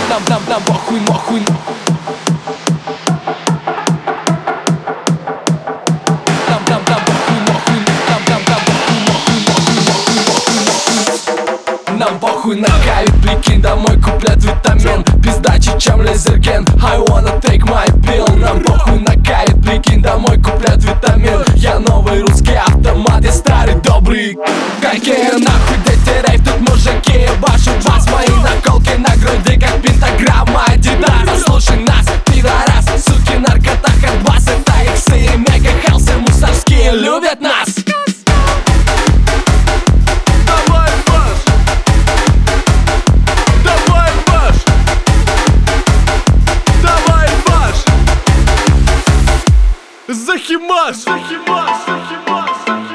Нам похуй, нахуй. Нам похуй на кайф, прикинь, домой куплят витамин. Пиздаче, чем лазерген, I wanna take my pill. Нам похуй на кайф, прикинь, домой куплят витамин. Я новый русский автомат, я старый добрый. Какие нахуй дети рейв, тут мужики ебашут вас. Мои наколки на груди, как пентаграмма Адидас. Слушай нас, пидорас, суки, наркота, хардбас. Это иксы и мега хелсы, мусорские любят нас. Захимаш! Захимаш! Захимаш!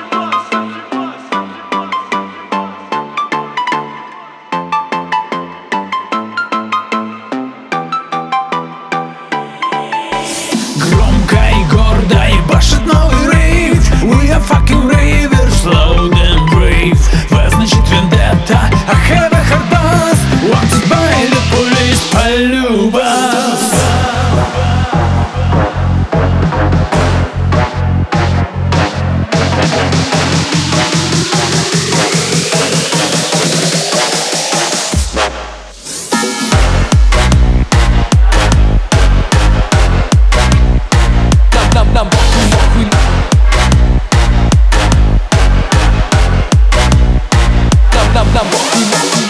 Громко и гордо ебашит новый рейв. We are fucking ravers, loud and brave. В значит вендетта, I have a hard pass. Wanted by the police, полюбас. Нам похуй, нахуй. Нам похуй, нахуй.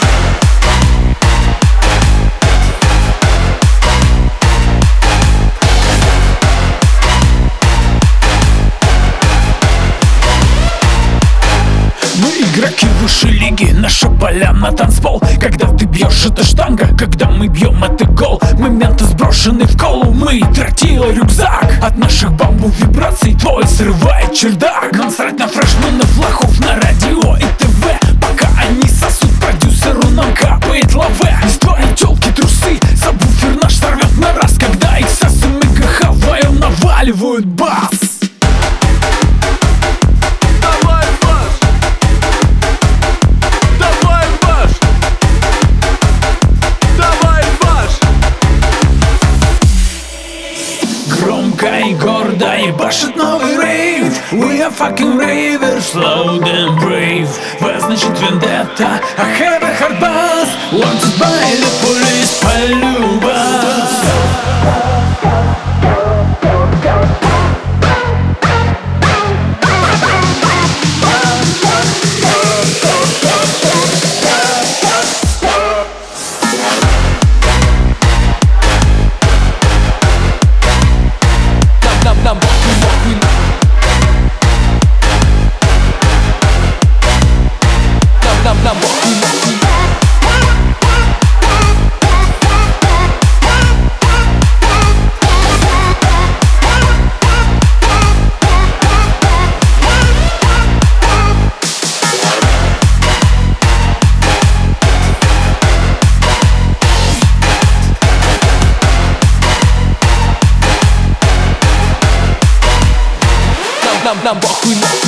Мы игроки высшей лиги, наша поляна танцпол. Когда ты бьешь, это штанга, когда мы бьем, это гол. Моменты сброшены в колу, мы тротила рюкзак. От наших бамбов вибраций твой срывает чердак. Нам срать на фрешменов, лохов на радио и ТВ. Пока они сосут, продюсеру нам капает лаве. Из твоей тёлки трусы, сабвуфер наш сорвет на раз. Когда их сасы мегаха вдвоем наваливают бас. Громко и гордо ебашит новый рейв. We are fucking ravers, loud and brave. В значит вендетта, I have a hard pass. Wanted by the police, полюбас. Нам похуй, нахуй. Нам похуй, нахуй. Нам похуй, нахуй.